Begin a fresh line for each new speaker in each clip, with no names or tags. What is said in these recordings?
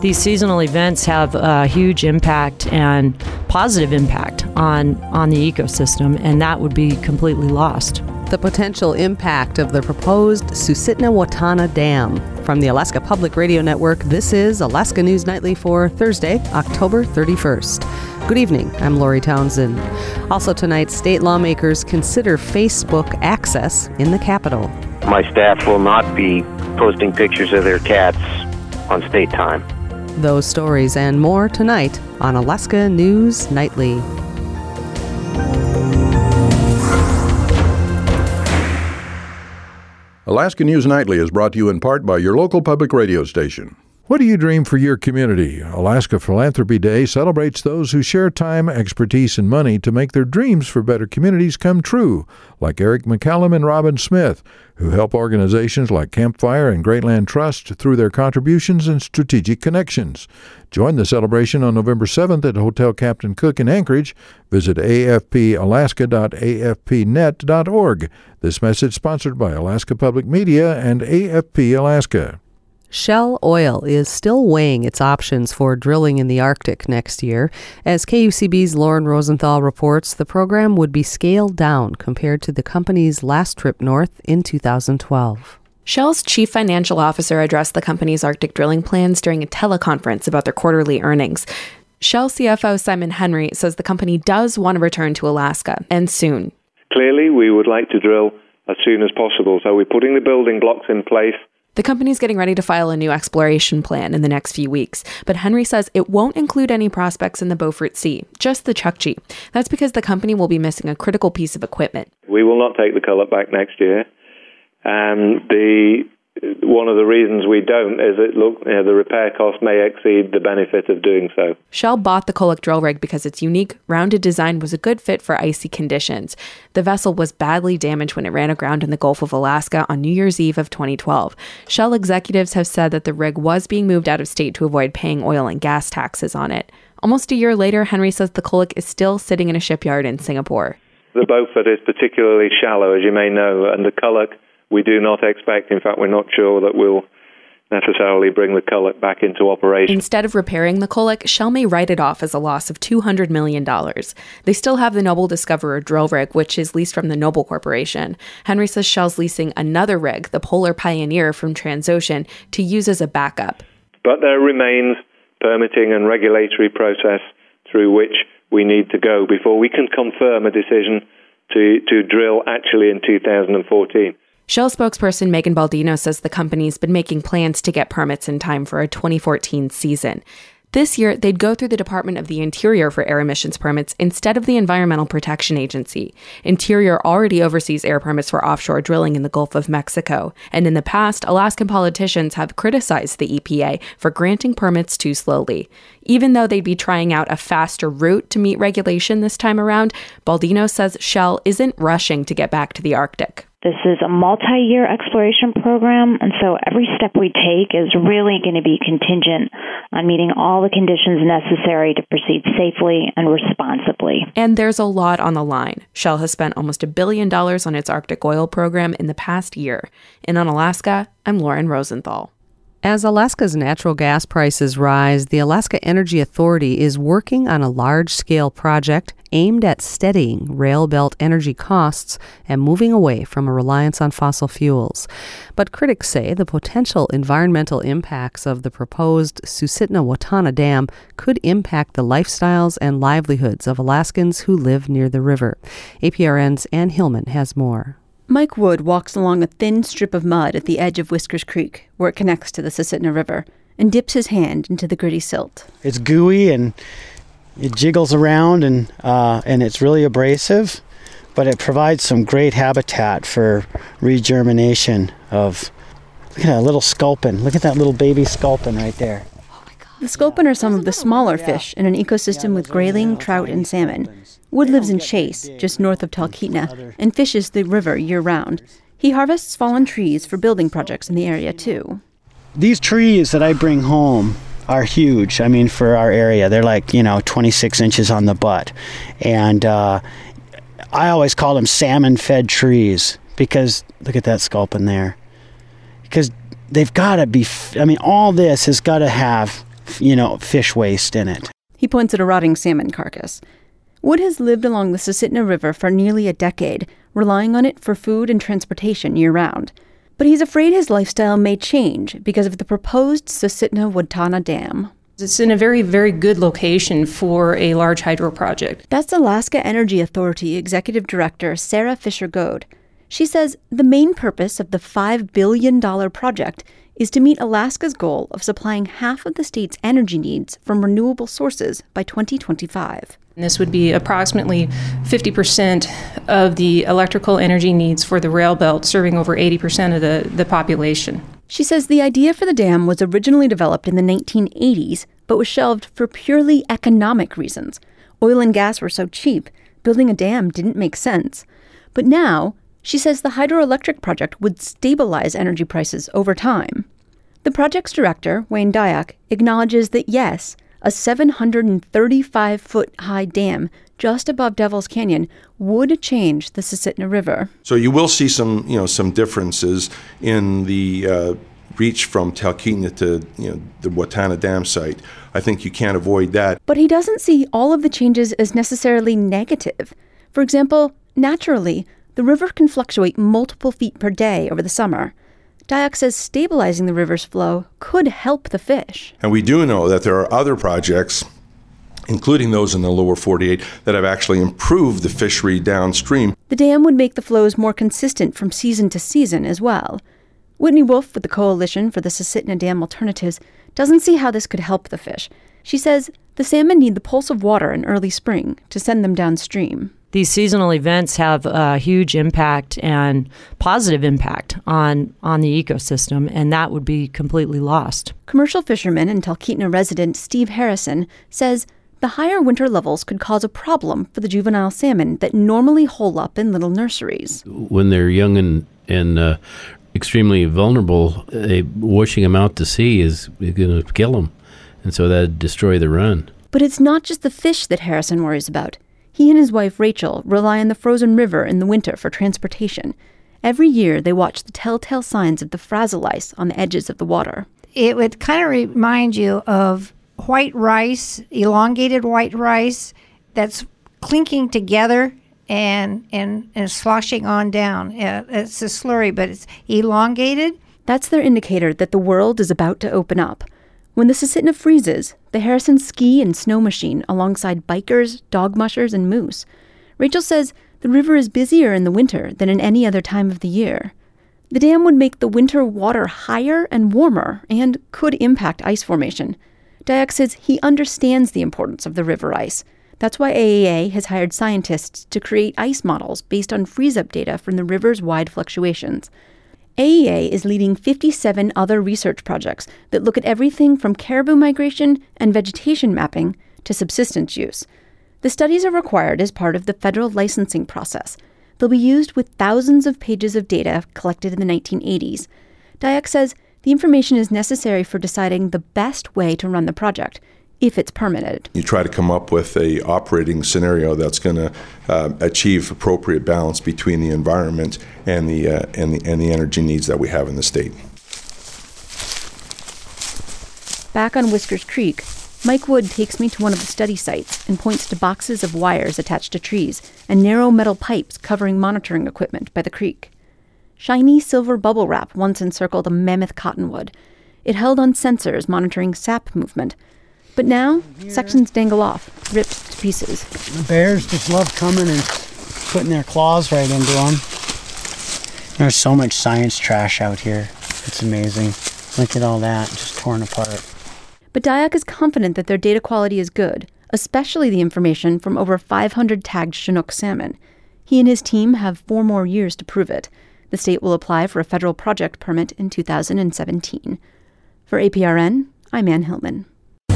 These seasonal events have a huge impact and positive impact on the ecosystem, and that would be completely lost.
The potential impact of the proposed Susitna-Watana Dam. From the Alaska Public Radio Network, this is Alaska News Nightly for Thursday, October 31st. Good evening, I'm Lori Townsend. Also tonight, state lawmakers consider Facebook access in the Capitol.
My staff will not be posting pictures of their cats on state time.
Those stories and more tonight on Alaska News Nightly.
Alaska News Nightly is brought to you in part by your local public radio station. What do you dream for your community? Alaska Philanthropy Day celebrates those who share time, expertise, and money to make their dreams for better communities come true, like Eric McCallum and Robin Smith, who help organizations like Campfire and Greatland Trust through their contributions and strategic connections. Join the celebration on November 7th at Hotel Captain Cook in Anchorage. Visit afpalaska.afpnet.org. This message sponsored by Alaska Public Media and AFP Alaska.
Shell Oil is still weighing its options for drilling in the Arctic next year. As KUCB's Lauren Rosenthal reports, the program would be scaled down compared to the company's last trip north in 2012.
Shell's chief financial officer addressed the company's Arctic drilling plans during a teleconference about their quarterly earnings. Shell CFO Simon Henry says the company does want to return to Alaska, and soon.
Clearly, we would like to drill as soon as possible, so we're putting the building blocks in place.
The company's getting ready to file a new exploration plan in the next few weeks, but Henry says it won't include any prospects in the Beaufort Sea, just the Chukchi. That's because the company will be missing a critical piece of equipment.
We will not take the cullet back next year. One of the reasons we don't is the repair cost may exceed the benefit of doing so.
Shell bought the Koloch drill rig because its unique, rounded design was a good fit for icy conditions. The vessel was badly damaged when it ran aground in the Gulf of Alaska on New Year's Eve of 2012. Shell executives have said that the rig was being moved out of state to avoid paying oil and gas taxes on it. Almost a year later, Henry says the Koloch is still sitting in a shipyard in Singapore.
The Beaufort is particularly shallow, as you may know, and the Koloch we do not expect, in fact, we're not sure that we'll necessarily bring the Koloch back into operation.
Instead of repairing the Koloch, Shell may write it off as a loss of $200 million. They still have the Noble Discoverer drill rig, which is leased from the Noble Corporation. Henry says Shell's leasing another rig, the Polar Pioneer from Transocean, to use as a backup.
But there remains permitting and regulatory process through which we need to go before we can confirm a decision to drill actually in 2014.
Shell spokesperson Megan Baldino says the company's been making plans to get permits in time for a 2014 season. This year, they'd go through the Department of the Interior for air emissions permits instead of the Environmental Protection Agency. Interior already oversees air permits for offshore drilling in the Gulf of Mexico. And in the past, Alaskan politicians have criticized the EPA for granting permits too slowly. Even though they'd be trying out a faster route to meet regulation this time around, Baldino says Shell isn't rushing to get back to the Arctic.
This is a multi-year exploration program, and so every step we take is really going to be contingent on meeting all the conditions necessary to proceed safely and responsibly.
And there's a lot on the line. Shell has spent almost $1 billion on its Arctic oil program in the past year. And on Alaska, I'm Lauren Rosenthal.
As Alaska's natural gas prices rise, the Alaska Energy Authority is working on a large-scale project aimed at steadying rail belt energy costs and moving away from a reliance on fossil fuels. But critics say the potential environmental impacts of the proposed Susitna-Watana Dam could impact the lifestyles and livelihoods of Alaskans who live near the river. APRN's Ann Hillman has more.
Mike Wood walks along a thin strip of mud at the edge of Whiskers Creek, where it connects to the Susitna River, and dips his hand into the gritty silt.
It's gooey and it jiggles around and it's really abrasive, but it provides some great habitat for regermination of, look at that little sculpin. Look at that little baby sculpin right there.
The sculpin are some of the smaller fish in an ecosystem with grayling, trout, and salmon. Wood lives in Chase, just north of Talkeetna, and fishes the river year-round. He harvests fallen trees for building projects in the area, too.
These trees that I bring home are huge. I mean, for our area, they're like, 26 inches on the butt. And I always call them salmon-fed trees because, look at that sculpin there. Because they've got to be, all this has got to have fish waste in it.
He points at a rotting salmon carcass. Wood has lived along the Susitna River for nearly a decade, relying on it for food and transportation year-round. But he's afraid his lifestyle may change because of the proposed Susitna-Watana Dam.
It's in a very, very good location for a large hydro project.
That's Alaska Energy Authority Executive Director Sarah Fisher-Goad. She says the main purpose of the $5 billion project is to meet Alaska's goal of supplying half of the state's energy needs from renewable sources by 2025.
And this would be approximately 50% of the electrical energy needs for the rail belt, serving over 80% of the population.
She says the idea for the dam was originally developed in the 1980s, but was shelved for purely economic reasons. Oil and gas were so cheap, building a dam didn't make sense. But now, she says the hydroelectric project would stabilize energy prices over time. The project's director, Wayne Dyack, acknowledges that yes, a 735-foot-high dam just above Devil's Canyon would change the Susitna River.
So you will see some differences in the reach from Talkeetna to the Watana Dam site. I think you can't avoid that.
But he doesn't see all of the changes as necessarily negative. For example, naturally, the river can fluctuate multiple feet per day over the summer. Dyack says stabilizing the river's flow could help the fish.
And we do know that there are other projects, including those in the lower 48, that have actually improved the fishery downstream.
The dam would make the flows more consistent from season to season as well. Whitney Wolf with the Coalition for the Susitna Dam Alternatives doesn't see how this could help the fish. She says the salmon need the pulse of water in early spring to send them downstream.
These seasonal events have a huge impact and positive impact on the ecosystem, and that would be completely lost.
Commercial fisherman and Talkeetna resident Steve Harrison says the higher winter levels could cause a problem for the juvenile salmon that normally hole up in little nurseries.
When they're young and extremely vulnerable, washing them out to sea is going to kill them, and so that'd destroy the run.
But it's not just the fish that Harrison worries about. He and his wife, Rachel, rely on the frozen river in the winter for transportation. Every year, they watch the telltale signs of the frazzle ice on the edges of the water.
It would kind of remind you of white rice, elongated white rice, that's clinking together and sloshing on down. It's a slurry, but it's elongated.
That's their indicator that the world is about to open up. When the Susitna freezes, the Harrison ski and snow machine alongside bikers, dog mushers, and moose. Rachel says the river is busier in the winter than in any other time of the year. The dam would make the winter water higher and warmer and could impact ice formation. Dyack says he understands the importance of the river ice. That's why AEA has hired scientists to create ice models based on freeze-up data from the river's wide fluctuations. AEA is leading 57 other research projects that look at everything from caribou migration and vegetation mapping to subsistence use. The studies are required as part of the federal licensing process. They'll be used with thousands of pages of data collected in the 1980s. Dyack says the information is necessary for deciding the best way to run the project, if it's permitted.
You try to come up with a operating scenario that's going to achieve appropriate balance between the environment and the energy needs that we have in the state.
Back on Whiskers Creek, Mike Wood takes me to one of the study sites and points to boxes of wires attached to trees and narrow metal pipes covering monitoring equipment by the creek. Shiny silver bubble wrap once encircled a mammoth cottonwood. It held on sensors monitoring sap movement. But now, sections dangle off, ripped to pieces.
The bears just love coming and putting their claws right into them. There's so much science trash out here. It's amazing. Look at all that, just torn apart.
But Dyack is confident that their data quality is good, especially the information from over 500 tagged Chinook salmon. He and his team have 4 more years to prove it. The state will apply for a federal project permit in 2017. For APRN, I'm Ann Hillman.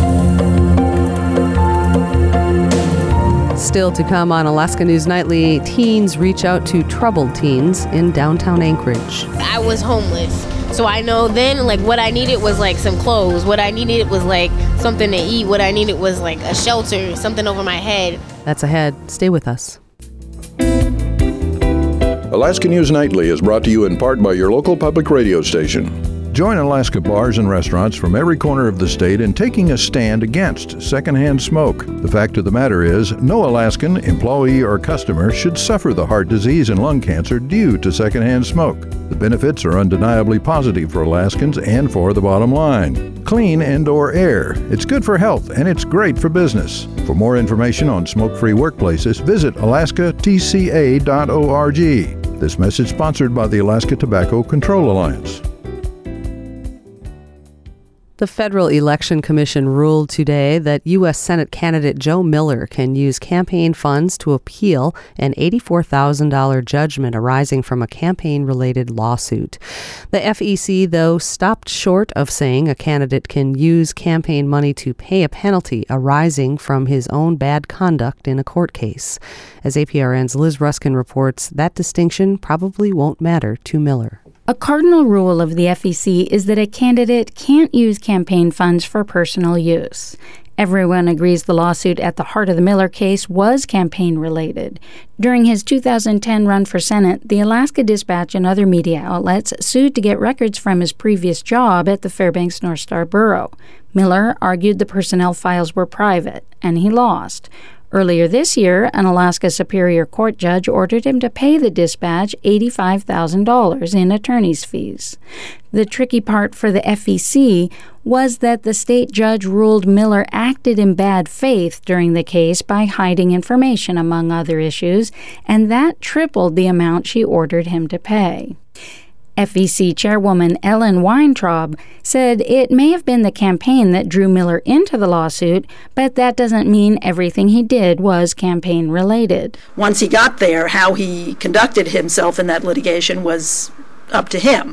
Still to come on Alaska News Nightly, teens reach out to troubled teens in downtown Anchorage.
I was homeless, so I know then what I needed was some clothes. What I needed was something to eat. What I needed was a shelter, something over my head.
That's ahead. Stay with us.
Alaska News Nightly is brought to you in part by your local public radio station. Join Alaska bars and restaurants from every corner of the state in taking a stand against secondhand smoke. The fact of the matter is, no Alaskan, employee, or customer should suffer the heart disease and lung cancer due to secondhand smoke. The benefits are undeniably positive for Alaskans and for the bottom line. Clean indoor air. It's good for health and it's great for business. For more information on smoke-free workplaces, visit alaskatca.org. This message sponsored by the Alaska Tobacco Control Alliance.
The Federal Election Commission ruled today that U.S. Senate candidate Joe Miller can use campaign funds to appeal an $84,000 judgment arising from a campaign-related lawsuit. The FEC, though, stopped short of saying a candidate can use campaign money to pay a penalty arising from his own bad conduct in a court case. As APRN's Liz Ruskin reports, that distinction probably won't matter to Miller.
A cardinal rule of the FEC is that a candidate can't use campaign funds for personal use. Everyone agrees the lawsuit at the heart of the Miller case was campaign-related. During his 2010 run for Senate, the Alaska Dispatch and other media outlets sued to get records from his previous job at the Fairbanks North Star Borough. Miller argued the personnel files were private, and he lost. Earlier this year, an Alaska Superior Court judge ordered him to pay the Dispatch $85,000 in attorney's fees. The tricky part for the FEC was that the state judge ruled Miller acted in bad faith during the case by hiding information, among other issues, and that tripled the amount she ordered him to pay. FEC Chairwoman Ellen Weintraub said it may have been the campaign that drew Miller into the lawsuit, but that doesn't mean everything he did was campaign-related.
Once he got there, how he conducted himself in that litigation was up to him.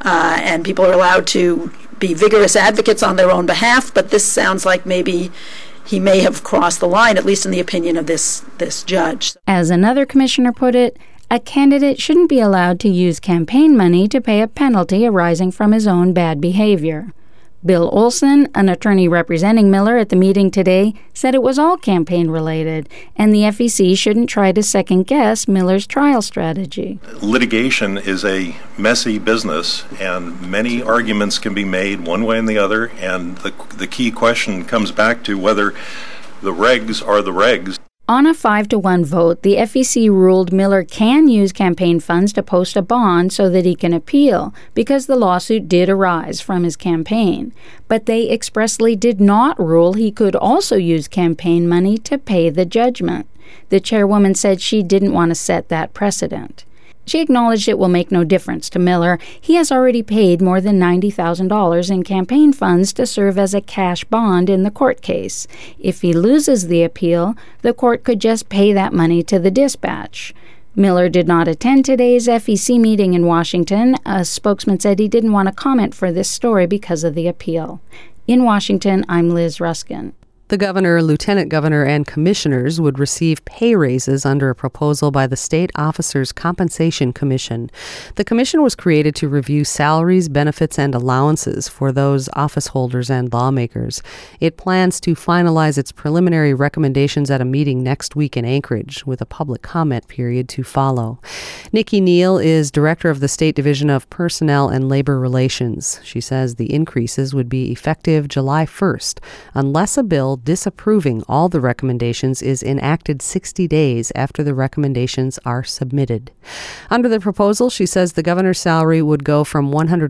And people are allowed to be vigorous advocates on their own behalf, but this sounds like maybe he may have crossed the line, at least in the opinion of this judge.
As another commissioner put it, a candidate shouldn't be allowed to use campaign money to pay a penalty arising from his own bad behavior. Bill Olson, an attorney representing Miller at the meeting today, said it was all campaign-related, and the FEC shouldn't try to second-guess Miller's trial strategy.
Litigation is a messy business, and many arguments can be made one way and the other, and the key question comes back to whether the regs are the regs.
On a 5-1 vote, the FEC ruled Miller can use campaign funds to post a bond so that he can appeal, because the lawsuit did arise from his campaign. But they expressly did not rule he could also use campaign money to pay the judgment. The chairwoman said she didn't want to set that precedent. She acknowledged it will make no difference to Miller. He has already paid more than $90,000 in campaign funds to serve as a cash bond in the court case. If he loses the appeal, the court could just pay that money to the Dispatch. Miller did not attend today's FEC meeting in Washington. A spokesman said he didn't want to comment for this story because of the appeal. In Washington, I'm Liz Ruskin.
The governor, lieutenant governor, and commissioners would receive pay raises under a proposal by the State Officers Compensation Commission. The commission was created to review salaries, benefits, and allowances for those office holders and lawmakers. It plans to finalize its preliminary recommendations at a meeting next week in Anchorage, with a public comment period to follow. Nikki Neal is director of the State Division of Personnel and Labor Relations. She says the increases would be effective July 1st, unless a bill disapproving all the recommendations is enacted 60 days after the recommendations are submitted. Under the proposal, she says the governor's salary would go from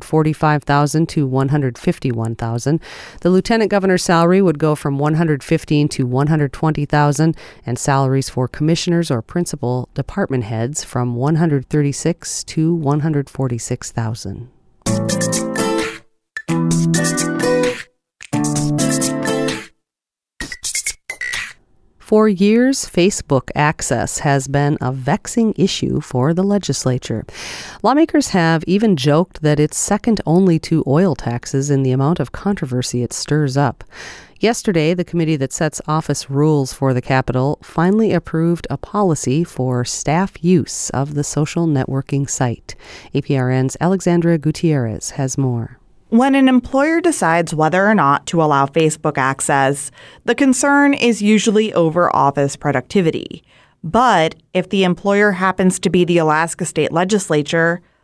$145,000 to $151,000. The lieutenant governor's salary would go from $115,000 to $120,000, and salaries for commissioners or principal department heads from $136,000 to $146,000. For years, Facebook access has been a vexing issue for the legislature. Lawmakers have even joked that it's second only to oil taxes in the amount of controversy it stirs up. Yesterday, the committee that sets office rules for the Capitol finally approved a policy for staff use of the social networking site. APRN's Alexandra Gutierrez has more.
When an employer decides whether or not to allow Facebook access, the concern is usually over office productivity. But if the employer happens to be the Alaska State Legislature,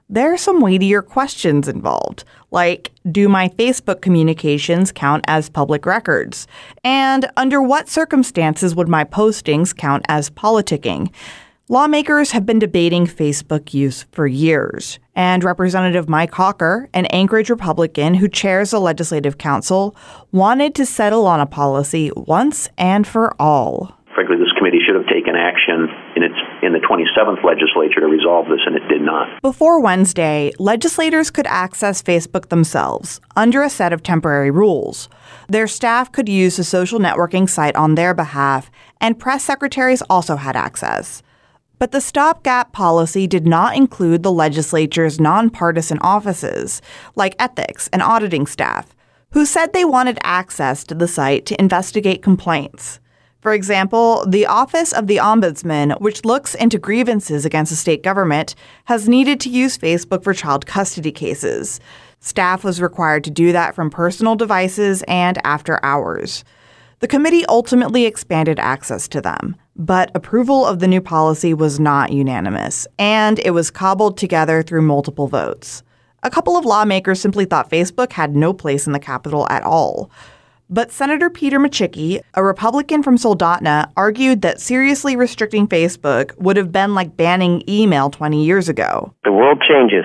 there are some weightier questions involved, like, do my Facebook communications count as public records? And under what circumstances would my postings count as politicking? Lawmakers have been debating Facebook use for years, and Representative Mike Hawker, an Anchorage Republican who chairs the Legislative Council, wanted to settle on a policy once and for all.
Frankly, this committee should have taken action in the 27th legislature to resolve this, and it did not.
Before Wednesday, legislators could access Facebook themselves under a set of temporary rules. Their staff could use the social networking site on their behalf, and press secretaries also had access. But the stopgap policy did not include the legislature's nonpartisan offices, like ethics and auditing staff, who said they wanted access to the site to investigate complaints. For example, the Office of the Ombudsman, which looks into grievances against the state government, has needed to use Facebook for child custody cases. Staff was required to do that from personal devices and after hours. The committee ultimately expanded access to them, but approval of the new policy was not unanimous, and it was cobbled together through multiple votes. A couple of lawmakers simply thought Facebook had no place in the Capitol at all. But Senator Peter Micciche, a Republican from Soldotna, argued that seriously restricting Facebook would have been like banning email 20 years ago.
The world changes,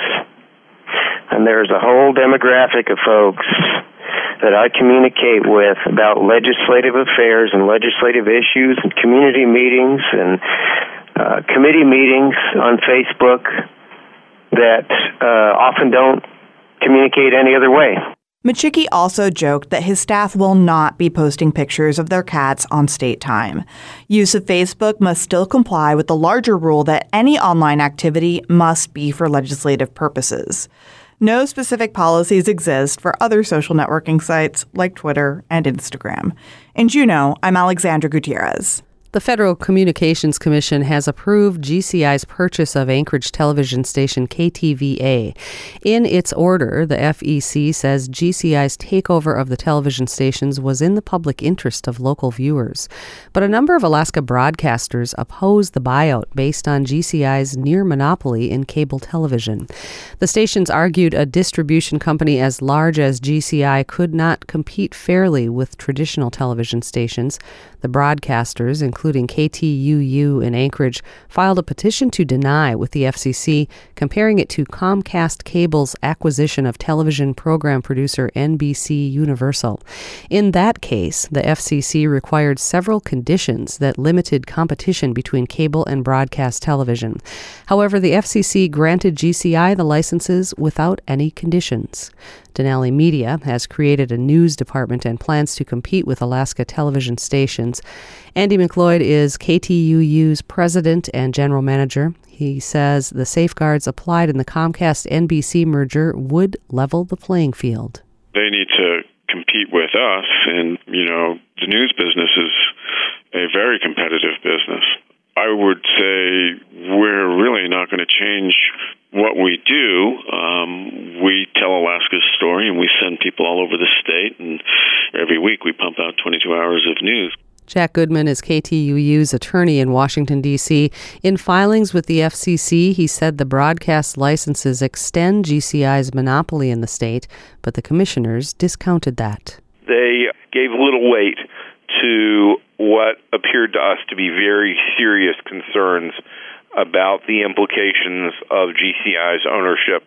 and there's a whole demographic of folks that I communicate with about legislative affairs and legislative issues and community meetings and committee meetings on Facebook that often don't communicate any other way.
Micciche also joked that his staff will not be posting pictures of their cats on state time. Use of Facebook must still comply with the larger rule that any online activity must be for legislative purposes. No specific policies exist for other social networking sites like Twitter and Instagram. In Juneau, I'm Alexandra Gutierrez.
The Federal Communications Commission has approved GCI's purchase of Anchorage television station KTVA. In its order, the FEC says GCI's takeover of the television stations was in the public interest of local viewers. But a number of Alaska broadcasters opposed the buyout based on GCI's near monopoly in cable television. The stations argued a distribution company as large as GCI could not compete fairly with traditional television stations. The broadcasters, including KTUU in Anchorage, filed a petition to deny with the FCC, comparing it to Comcast Cable's acquisition of television program producer NBC Universal. In that case, the FCC required several conditions that limited competition between cable and broadcast television. However, the FCC granted GCI the licenses without any conditions. Denali Media has created a news department and plans to compete with Alaska television stations. Andy McLeod is KTUU's president and general manager. He says the safeguards applied in the Comcast-NBC merger would level the playing field.
They need to compete with us, and, the news business is a very competitive business. I would say we're really not going to change what we do. We tell Alaska's story, and we send people all over the state, and every week we pump out 22 hours of news.
Jack Goodman is KTUU's attorney in Washington, D.C. In filings with the FCC, he said the broadcast licenses extend GCI's monopoly in the state, but the commissioners discounted that.
They gave little weight to what appeared to us to be very serious concerns about the implications of GCI's ownership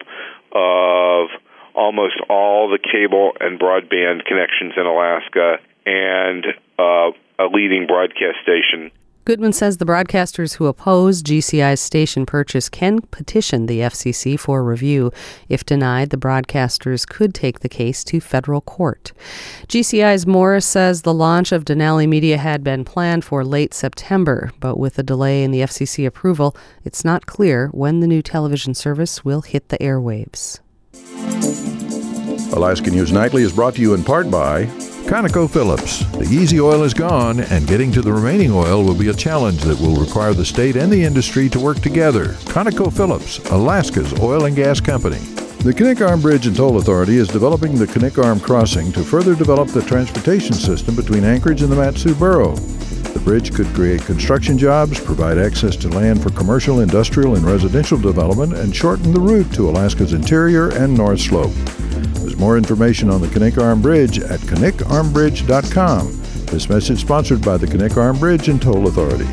of almost all the cable and broadband connections in Alaska and a leading broadcast station.
Goodman says the broadcasters who oppose GCI's station purchase can petition the FCC for review. If denied, the broadcasters could take the case to federal court. GCI's Morris says the launch of Denali Media had been planned for late September, but with a delay in the FCC approval, it's not clear when the new television service will hit the airwaves.
Alaska News Nightly is brought to you in part by ConocoPhillips. The easy oil is gone, and getting to the remaining oil will be a challenge that will require the state and the industry to work together. ConocoPhillips, Alaska's oil and gas company. The Knik Arm Bridge and Toll Authority is developing the Knik Arm Crossing to further develop the transportation system between Anchorage and the Mat-Su Borough. The bridge could create construction jobs, provide access to land for commercial, industrial, and residential development, and shorten the route to Alaska's interior and North Slope. There's more information on the Knik Arm Bridge at knikarmbridge.com. This message sponsored by the Knik Arm Bridge and Toll Authority.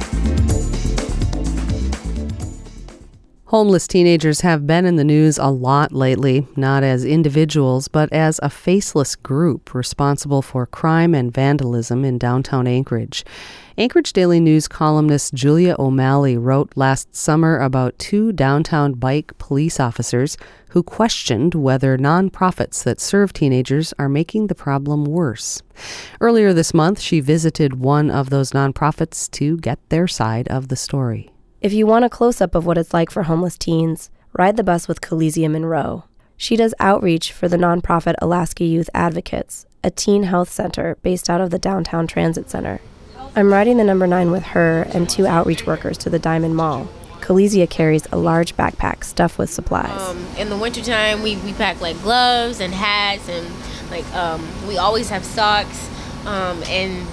Homeless teenagers have been in the news a lot lately, not as individuals, but as a faceless group responsible for crime and vandalism in downtown Anchorage. Anchorage Daily News columnist Julia O'Malley wrote last summer about 2 downtown bike police officers who questioned whether nonprofits that serve teenagers are making the problem worse. Earlier this month, she visited one of those nonprofits to get their side of the story.
If you want a close-up of what it's like for homeless teens, ride the bus with Kalizia Monroe. She does outreach for the nonprofit Alaska Youth Advocates, a teen health center based out of the Downtown Transit Center. I'm riding the number 9 with her and 2 outreach workers to the Diamond Mall. Kalizia carries a large backpack stuffed with supplies.
In the wintertime, we pack like gloves and hats, and we always have socks and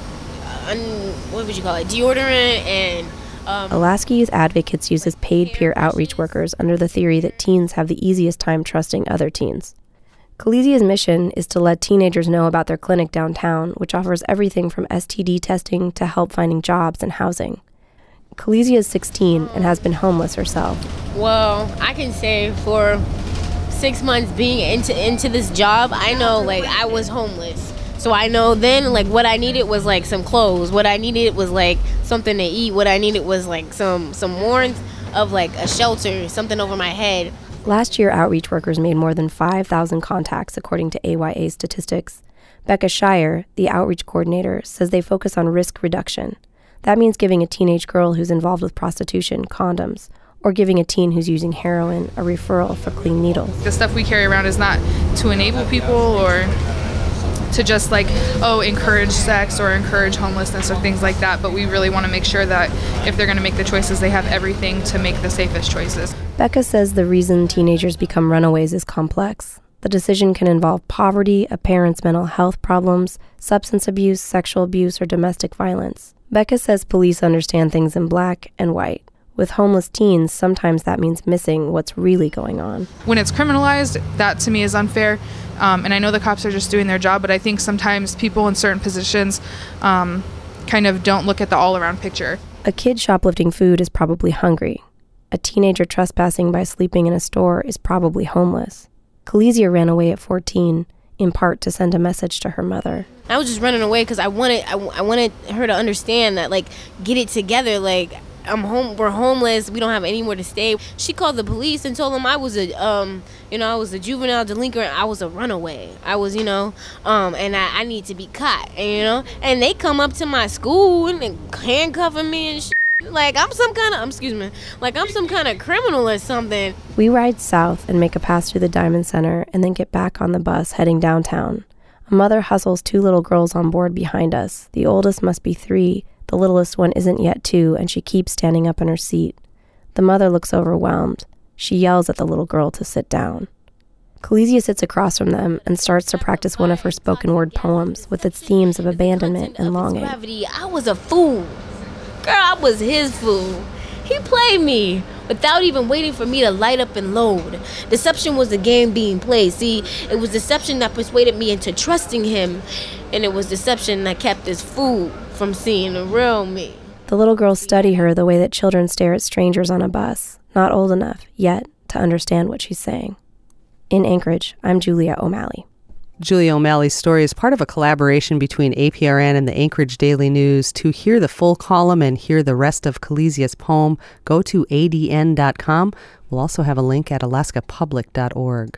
what would you call it, deodorant and
Alaska Youth Advocates uses paid peer outreach workers under the theory that teens have the easiest time trusting other teens. Kalizia's mission is to let teenagers know about their clinic downtown, which offers everything from STD testing to help finding jobs and housing. Kalizia is 16 and has been homeless herself.
Well, I can say for 6 months being into this job, I know I was homeless. So I know then what I needed was some clothes. What I needed was something to eat. What I needed was some warmth of a shelter, something over my head.
Last year, outreach workers made more than 5,000 contacts, according to AYA statistics. Becca Shire, the outreach coordinator, says they focus on risk reduction. That means giving a teenage girl who's involved with prostitution condoms, or giving a teen who's using heroin a referral for clean needles.
The stuff we carry around is not to enable people or to just encourage sex or encourage homelessness or things like that, but we really want to make sure that if they're going to make the choices, they have everything to make the safest choices.
Becca says the reason teenagers become runaways is complex. The decision can involve poverty, a parent's mental health problems, substance abuse, sexual abuse, or domestic violence. Becca says police understand things in black and white. With homeless teens, sometimes that means missing what's really going on.
When it's criminalized, that to me is unfair. And I know the cops are just doing their job, but I think sometimes people in certain positions kind of don't look at the all-around picture.
A kid shoplifting food is probably hungry. A teenager trespassing by sleeping in a store is probably homeless. Kalizia ran away at 14, in part to send a message to her mother.
I was just running away because I wanted her to understand that get it together, I'm home. We're homeless. We don't have anywhere to stay. She called the police and told them I was I was a juvenile delinquent. I was a runaway. I was, and I need to be caught. And they come up to my school and handcuffing me and shit. I'm some kind of criminal or something.
We ride south and make a pass through the Diamond Center and then get back on the bus heading downtown. A mother hustles 2 little girls on board behind us. The oldest must be 3. The littlest one isn't yet 2, and she keeps standing up in her seat. The mother looks overwhelmed. She yells at the little girl to sit down. Kalizia sits across from them and starts to practice one of her spoken word poems with its themes of abandonment and longing.
I was a fool. Girl, I was his fool. He played me without even waiting for me to light up and load. Deception was the game being played. See, it was deception that persuaded me into trusting him, and it was deception that kept this fool from seeing the real me.
The little girls study her the way that children stare at strangers on a bus, not old enough yet to understand what she's saying. In Anchorage, I'm Julia O'Malley.
Julia O'Malley's story is part of a collaboration between APRN and the Anchorage Daily News. To hear the full column and hear the rest of Kalizia's poem, go to adn.com. We'll also have a link at alaskapublic.org.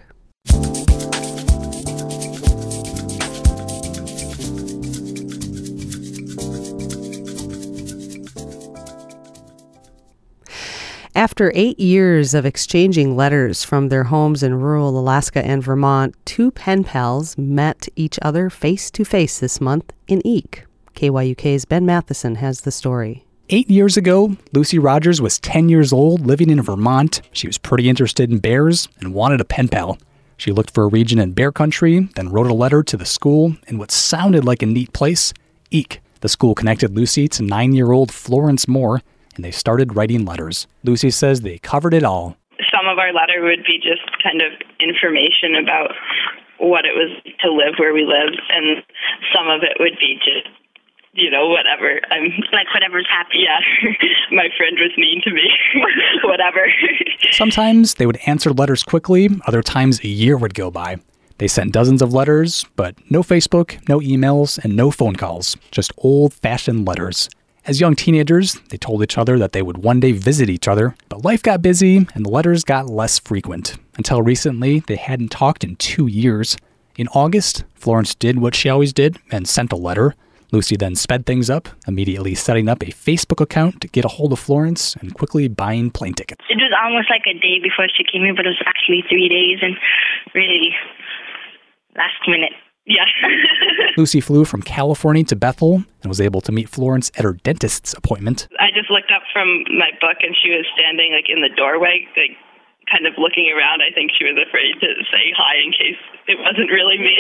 After 8 years of exchanging letters from their homes in rural Alaska and Vermont, 2 pen pals met each other face-to-face this month in Eek. KYUK's Ben Matheson has the story.
8 years ago, Lucy Rogers was 10 years old, living in Vermont. She was pretty interested in bears and wanted a pen pal. She looked for a region in bear country, then wrote a letter to the school in what sounded like a neat place, Eek. The school connected Lucy to 9-year-old Florence Moore, and they started writing letters. Lucy says they covered it all.
Some of our letter would be just kind of information about what it was to live where we lived, and some of it would be just, whatever. I'm like, whatever's happening. Yeah, my friend was mean to me. Whatever.
Sometimes they would answer letters quickly, other times a year would go by. They sent dozens of letters, but no Facebook, no emails, and no phone calls. Just old-fashioned letters. As young teenagers, they told each other that they would one day visit each other, but life got busy and the letters got less frequent. Until recently, they hadn't talked in 2 years. In August, Florence did what she always did and sent a letter. Lucy then sped things up, immediately setting up a Facebook account to get a hold of Florence and quickly buying plane tickets.
It was almost like a day before she came here, but it was actually 3 days and really last minute. Yeah.
Lucy flew from California to Bethel and was able to meet Florence at her dentist's appointment.
I just looked up from my book and she was standing in the doorway, kind of looking around. I think she was afraid to say hi in case it wasn't really me.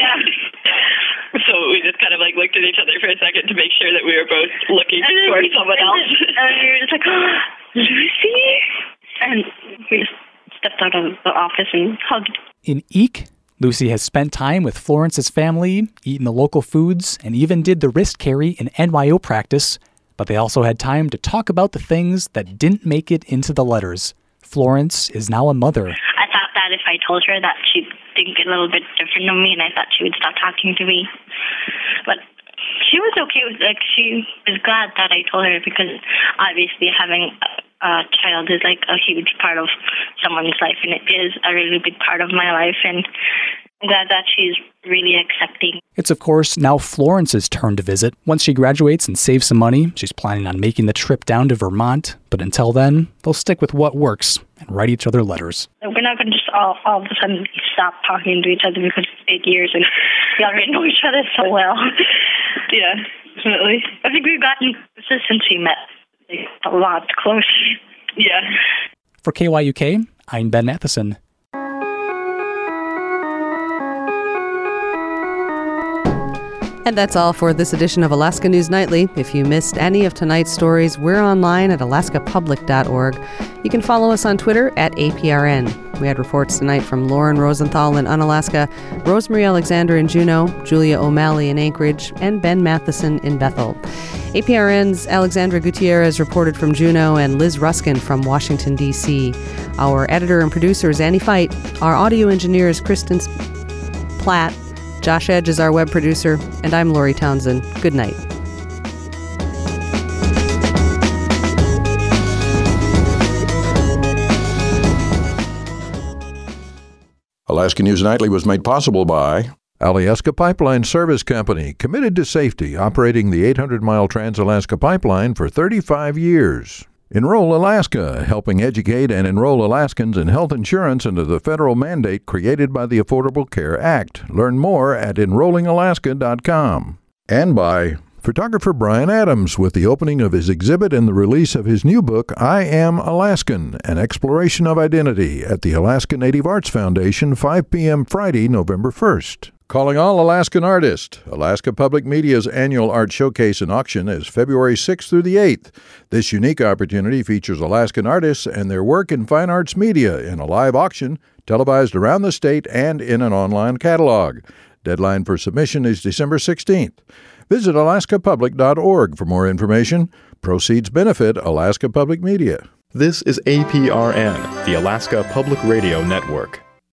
So we just kind of looked at each other for a second to make sure that we were both looking for someone else. And we were just like, oh, Lucy? And we just stepped out of the office and hugged.
In Eek, Lucy has spent time with Florence's family, eaten the local foods, and even did the wrist carry in NYO practice. But they also had time to talk about the things that didn't make it into the letters. Florence is now a mother.
I thought that if I told her that she'd think a little bit different of me, and I thought she would stop talking to me. But she was okay with it. She was glad that I told her, because obviously having a child is a huge part of someone's life, and it is a really big part of my life, and I'm glad that she's really accepting.
It's, of course, now Florence's turn to visit. Once she graduates and saves some money, she's planning on making the trip down to Vermont. But until then, they'll stick with what works and write each other letters.
We're not going to just all of a sudden stop talking to each other because it's 8 years and we already know each other so well. Yeah, definitely. I think we've gotten, since we met, a lot closer. Yeah.
For KYUK, I'm Ben Matheson.
And that's all for this edition of Alaska News Nightly. If you missed any of tonight's stories, we're online at alaskapublic.org. You can follow us on Twitter at APRN. We had reports tonight from Lauren Rosenthal in Unalaska, Rosemary Alexander in Juneau, Julia O'Malley in Anchorage, and Ben Matheson in Bethel. APRN's Alexandra Gutierrez reported from Juneau and Liz Ruskin from Washington, D.C. Our editor and producer is Annie Fight. Our audio engineer is Kristen Platt. Josh Edge is our web producer, and I'm Lori Townsend. Good night.
Alaska News Nightly was made possible by Alyeska Pipeline Service Company, committed to safety, operating the 800-mile Trans-Alaska Pipeline for 35 years. Enroll Alaska, helping educate and enroll Alaskans in health insurance under the federal mandate created by the Affordable Care Act. Learn more at enrollingalaska.com. And by photographer Brian Adams, with the opening of his exhibit and the release of his new book, I Am Alaskan, An Exploration of Identity, at the Alaska Native Arts Foundation, 5 p.m. Friday, November 1st. Calling all Alaskan artists. Alaska Public Media's annual art showcase and auction is February 6th through the 8th. This unique opportunity features Alaskan artists and their work in fine arts media in a live auction, televised around the state and in an online catalog. Deadline for submission is December 16th. Visit alaskapublic.org for more information. Proceeds benefit Alaska Public Media.
This is APRN, the Alaska Public Radio Network.